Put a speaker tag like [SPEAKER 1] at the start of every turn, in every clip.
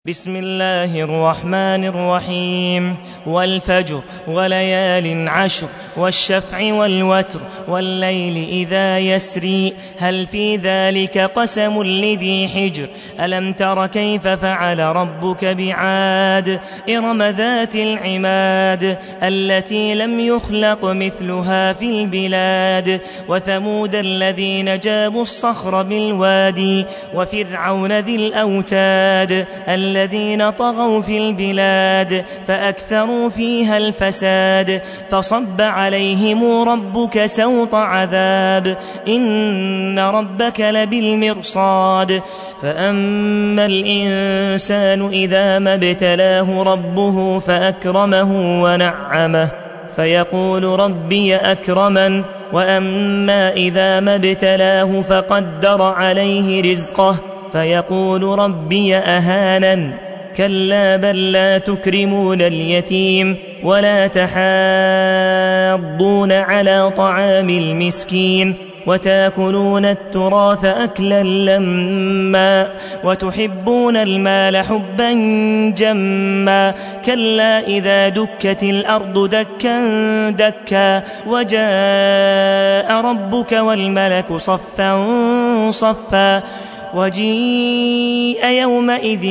[SPEAKER 1] بسم الله الرحمن الرحيم والفجر وليال عشر والشفع والوتر والليل إذا يسري هل في ذلك قسم لذي حجر ألم تر كيف فعل ربك بعاد إرم ذات العماد التي لم يخلق مثلها في البلاد وثمود الذين جابوا الصخر بالوادي وفرعون ذي الأوتاد الذين طغوا في البلاد فأكثروا فيها الفساد فصب عليهم ربك سوط عذاب إن ربك لبالمرصاد فأما الإنسان إذا ما ابتلاه ربه فأكرمه ونعمه فيقول ربي أكرمن وأما إذا ما ابتلاه فقدر عليه رزقه فيقول ربي أهانن كلا بل لا تكرمون اليتيم ولا تحاضون على طعام المسكين وتاكلون التراث أكلا لما وتحبون المال حبا جما كلا إذا دكت الأرض دكا دكا وجاء ربك والملك صفا صفا وجيء يومئذ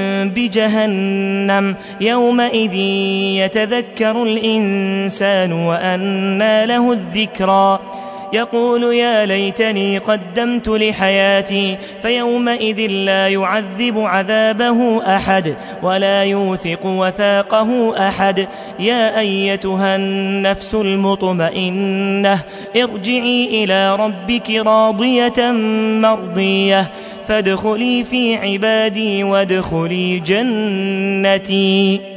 [SPEAKER 1] بجهنم يومئذ يتذكر الإنسان وأنى له الذكرى يقول يا ليتني قدمت لحياتي فيومئذ لا يعذب عذابه أحد ولا يوثق وثاقه أحد يا أيتها النفس المطمئنة ارجعي إلى ربك راضية مرضية فادخلي في عبادي وادخلي جنتي.